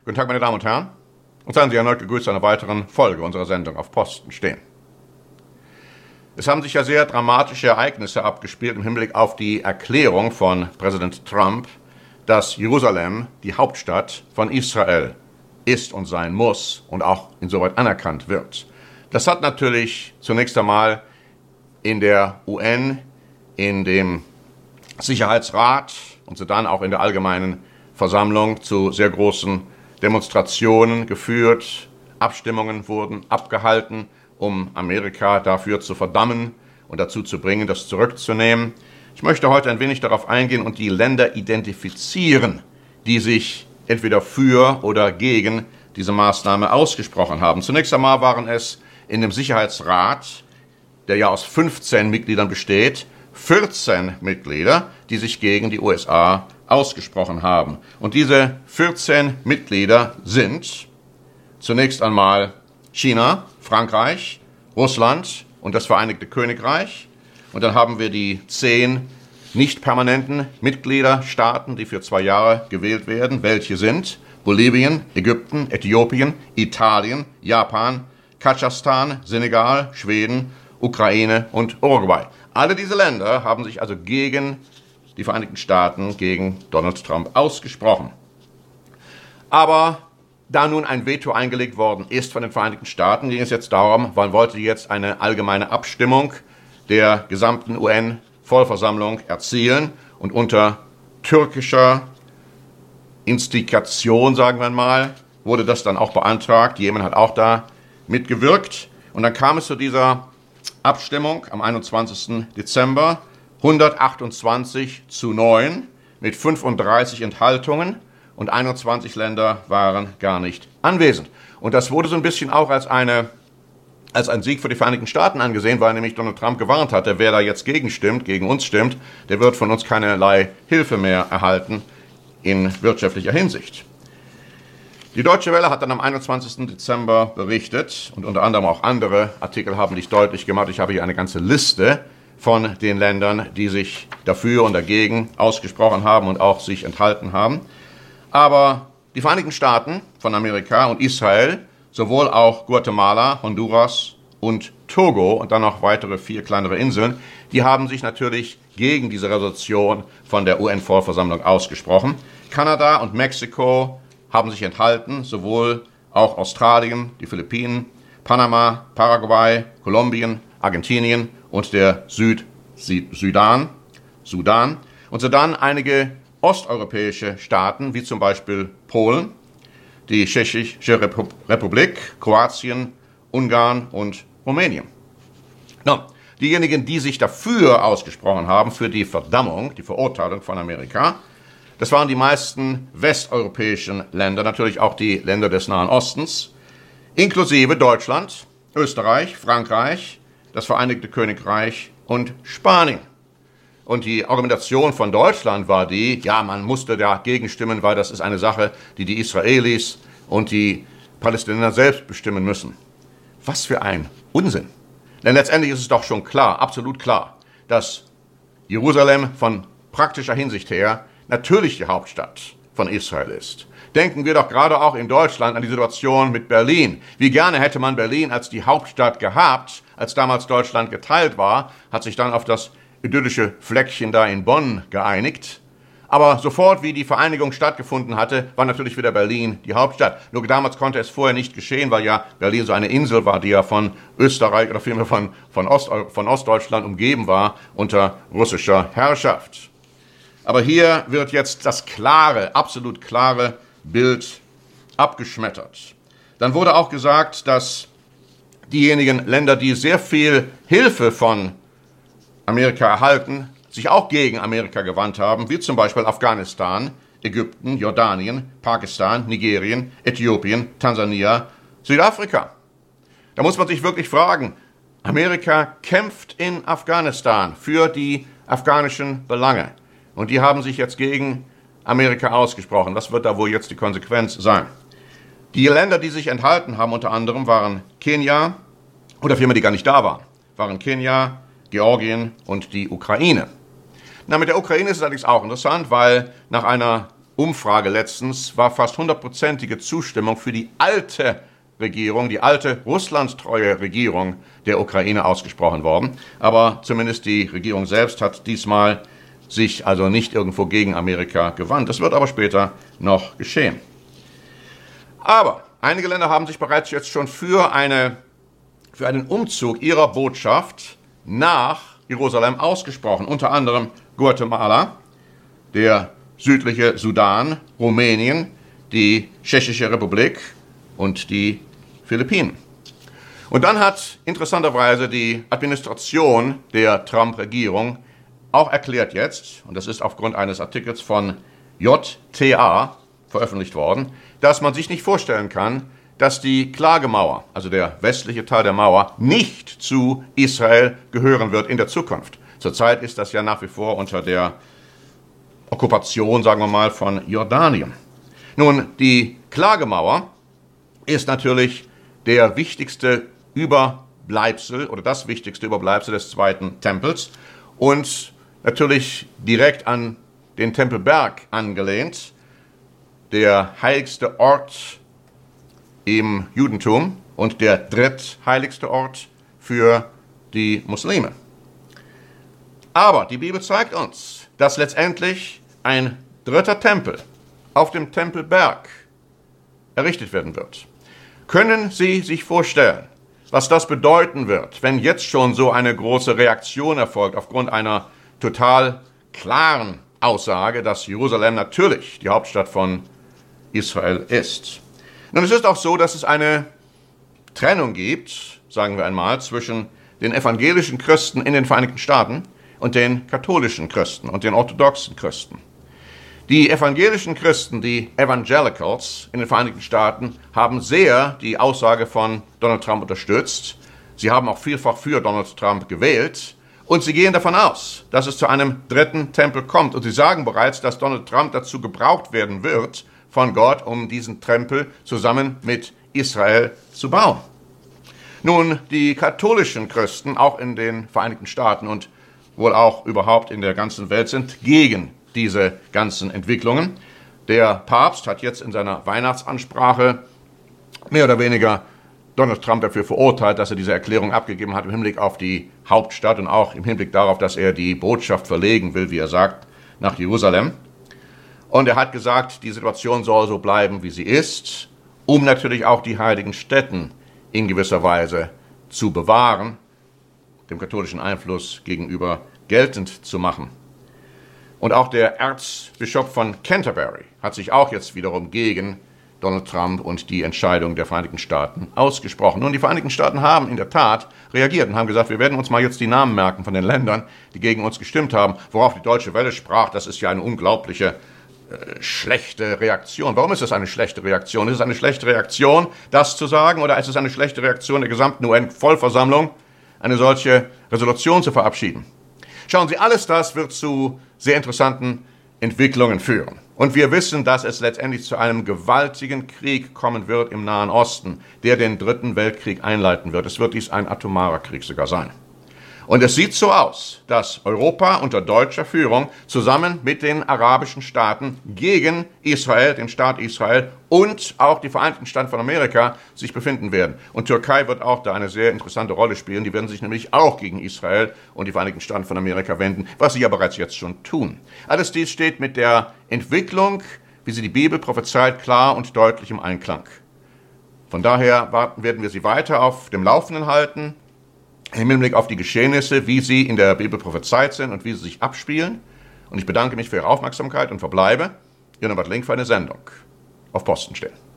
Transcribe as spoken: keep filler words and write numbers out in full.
Guten Tag, meine Damen und Herren, und seien Sie erneut gegrüßt zu einer weiteren Folge unserer Sendung Auf Posten stehen. Es haben sich ja sehr dramatische Ereignisse abgespielt im Hinblick auf die Erklärung von Präsident Trump, dass Jerusalem die Hauptstadt von Israel ist und sein muss und auch insoweit anerkannt wird. Das hat natürlich zunächst einmal in der U N, in dem Sicherheitsrat und so dann auch in der Allgemeinen Versammlung zu sehr großen Demonstrationen geführt. Abstimmungen wurden abgehalten, um Amerika dafür zu verdammen und dazu zu bringen, das zurückzunehmen. Ich möchte heute ein wenig darauf eingehen und die Länder identifizieren, die sich entweder für oder gegen diese Maßnahme ausgesprochen haben. Zunächst einmal waren es in dem Sicherheitsrat, der ja aus fünfzehn Mitgliedern besteht, vierzehn Mitglieder, die sich gegen die U S A ausgesprochen haben. Und diese vierzehn Mitglieder sind zunächst einmal China, Frankreich, Russland und das Vereinigte Königreich. Und dann haben wir die zehn nicht permanenten Mitgliederstaaten, die für zwei Jahre gewählt werden. Welche sind Bolivien, Ägypten, Äthiopien, Italien, Japan, Kasachstan, Senegal, Schweden, Ukraine und Uruguay. Alle diese Länder haben sich also gegen die Vereinigten Staaten, gegen Donald Trump ausgesprochen. Aber da nun ein Veto eingelegt worden ist von den Vereinigten Staaten, ging es jetzt darum, man wollte jetzt eine allgemeine Abstimmung der gesamten U N-Vollversammlung erzielen und unter türkischer Instigation, sagen wir mal, wurde das dann auch beantragt. Jemen hat auch da mitgewirkt und dann kam es zu dieser Abstimmung am einundzwanzigsten Dezember, hundertachtundzwanzig zu neun mit fünfunddreißig Enthaltungen und einundzwanzig Länder waren gar nicht anwesend. Und das wurde so ein bisschen auch als, eine, als ein Sieg für die Vereinigten Staaten angesehen, weil nämlich Donald Trump gewarnt hatte, wer da jetzt gegen stimmt, gegen uns stimmt, der wird von uns keinerlei Hilfe mehr erhalten in wirtschaftlicher Hinsicht. Die Deutsche Welle hat dann am einundzwanzigsten Dezember berichtet und unter anderem auch andere Artikel haben dies deutlich gemacht. Ich habe hier eine ganze Liste von den Ländern, die sich dafür und dagegen ausgesprochen haben und auch sich enthalten haben. Aber die Vereinigten Staaten von Amerika und Israel, sowohl auch Guatemala, Honduras und Togo und dann noch weitere vier kleinere Inseln, die haben sich natürlich gegen diese Resolution von der U N-Vollversammlung ausgesprochen. Kanada und Mexiko haben sich enthalten, sowohl auch Australien, die Philippinen, Panama, Paraguay, Kolumbien, Argentinien und der Südsudan, Sudan. Und so dann einige osteuropäische Staaten, wie zum Beispiel Polen, die Tschechische Republik, Kroatien, Ungarn und Rumänien. Nun, diejenigen, die sich dafür ausgesprochen haben, für die Verdammung, die Verurteilung von Amerika, das waren die meisten westeuropäischen Länder, natürlich auch die Länder des Nahen Ostens, inklusive Deutschland, Österreich, Frankreich, das Vereinigte Königreich und Spanien. Und die Argumentation von Deutschland war die, ja, man musste dagegen stimmen, weil das ist eine Sache, die die Israelis und die Palästinenser selbst bestimmen müssen. Was für ein Unsinn. Denn letztendlich ist es doch schon klar, absolut klar, dass Jerusalem von praktischer Hinsicht her natürlich die Hauptstadt von Israel ist. Denken wir doch gerade auch in Deutschland an die Situation mit Berlin. Wie gerne hätte man Berlin als die Hauptstadt gehabt, als damals Deutschland geteilt war, hat sich dann auf das idyllische Fleckchen da in Bonn geeinigt. Aber sofort, wie die Vereinigung stattgefunden hatte, war natürlich wieder Berlin die Hauptstadt. Nur damals konnte es vorher nicht geschehen, weil ja Berlin so eine Insel war, die ja von Österreich oder vielmehr von, von, Ost, von Ostdeutschland umgeben war unter russischer Herrschaft. Aber hier wird jetzt das klare, absolut klare Bild abgeschmettert. Dann wurde auch gesagt, dass diejenigen Länder, die sehr viel Hilfe von Amerika erhalten, sich auch gegen Amerika gewandt haben, wie zum Beispiel Afghanistan, Ägypten, Jordanien, Pakistan, Nigerien, Äthiopien, Tansania, Südafrika. Da muss man sich wirklich fragen, Amerika kämpft in Afghanistan für die afghanischen Belange. Und die haben sich jetzt gegen Amerika ausgesprochen. Was wird da wohl jetzt die Konsequenz sein? Die Länder, die sich enthalten haben, unter anderem waren Kenia, oder vielmehr die gar nicht da waren, waren Kenia, Georgien und die Ukraine. Na, mit der Ukraine ist es allerdings auch interessant, weil nach einer Umfrage letztens war fast hundertprozentige Zustimmung für die alte Regierung, die alte russlandtreue Regierung der Ukraine ausgesprochen worden. Aber zumindest die Regierung selbst hat diesmal sich also nicht irgendwo gegen Amerika gewandt. Das wird aber später noch geschehen. Aber einige Länder haben sich bereits jetzt schon für, eine, für einen Umzug ihrer Botschaft nach Jerusalem ausgesprochen. Unter anderem Guatemala, der südliche Sudan, Rumänien, die Tschechische Republik und die Philippinen. Und dann hat interessanterweise die Administration der Trump-Regierung auch erklärt jetzt, und das ist aufgrund eines Artikels von J T A veröffentlicht worden, dass man sich nicht vorstellen kann, dass die Klagemauer, also der westliche Teil der Mauer, nicht zu Israel gehören wird in der Zukunft. Zurzeit ist das ja nach wie vor unter der Okkupation, sagen wir mal, von Jordanien. Nun, die Klagemauer ist natürlich der wichtigste Überbleibsel oder das wichtigste Überbleibsel des Zweiten Tempels und natürlich direkt an den Tempelberg angelehnt, der heiligste Ort im Judentum und der drittheiligste Ort für die Muslime. Aber die Bibel zeigt uns, dass letztendlich ein dritter Tempel auf dem Tempelberg errichtet werden wird. Können Sie sich vorstellen, was das bedeuten wird, wenn jetzt schon so eine große Reaktion erfolgt aufgrund einer total klaren Aussage, dass Jerusalem natürlich die Hauptstadt von Israel ist? Nun, es ist auch so, dass es eine Trennung gibt, sagen wir einmal, zwischen den evangelischen Christen in den Vereinigten Staaten und den katholischen Christen und den orthodoxen Christen. Die evangelischen Christen, die Evangelicals in den Vereinigten Staaten, haben sehr die Aussage von Donald Trump unterstützt. Sie haben auch vielfach für Donald Trump gewählt. Und sie gehen davon aus, dass es zu einem dritten Tempel kommt. Und sie sagen bereits, dass Donald Trump dazu gebraucht werden wird von Gott, um diesen Tempel zusammen mit Israel zu bauen. Nun, die katholischen Christen, auch in den Vereinigten Staaten und wohl auch überhaupt in der ganzen Welt, sind gegen diese ganzen Entwicklungen. Der Papst hat jetzt in seiner Weihnachtsansprache mehr oder weniger Donald Trump dafür verurteilt, dass er diese Erklärung abgegeben hat im Hinblick auf die Hauptstadt und auch im Hinblick darauf, dass er die Botschaft verlegen will, wie er sagt, nach Jerusalem. Und er hat gesagt, die Situation soll so bleiben, wie sie ist, um natürlich auch die heiligen Stätten in gewisser Weise zu bewahren, dem katholischen Einfluss gegenüber geltend zu machen. Und auch der Erzbischof von Canterbury hat sich auch jetzt wiederum gegen Donald Trump und die Entscheidung der Vereinigten Staaten ausgesprochen. Nun, die Vereinigten Staaten haben in der Tat reagiert und haben gesagt, wir werden uns mal jetzt die Namen merken von den Ländern, die gegen uns gestimmt haben, worauf die Deutsche Welle sprach, das ist ja eine unglaubliche äh, schlechte Reaktion. Warum ist das eine schlechte Reaktion? Ist es eine schlechte Reaktion, das zu sagen, oder ist es eine schlechte Reaktion der gesamten U N-Vollversammlung, eine solche Resolution zu verabschieden? Schauen Sie, alles das wird zu sehr interessanten Entwicklungen führen. Und wir wissen, dass es letztendlich zu einem gewaltigen Krieg kommen wird im Nahen Osten, der den Dritten Weltkrieg einleiten wird. Es wird dies ein atomarer Krieg sogar sein. Und es sieht so aus, dass Europa unter deutscher Führung zusammen mit den arabischen Staaten gegen Israel, den Staat Israel und auch die Vereinigten Staaten von Amerika sich befinden werden. Und Türkei wird auch da eine sehr interessante Rolle spielen. Die werden sich nämlich auch gegen Israel und die Vereinigten Staaten von Amerika wenden, was sie ja bereits jetzt schon tun. Alles dies steht mit der Entwicklung, wie sie die Bibel prophezeit, klar und deutlich im Einklang. Von daher warten, werden wir Sie weiter auf dem Laufenden halten, im Hinblick auf die Geschehnisse, wie sie in der Bibel prophezeit sind und wie sie sich abspielen. Und ich bedanke mich für Ihre Aufmerksamkeit und verbleibe. Ihr Norbert Link für eine Sendung auf Posten stehen.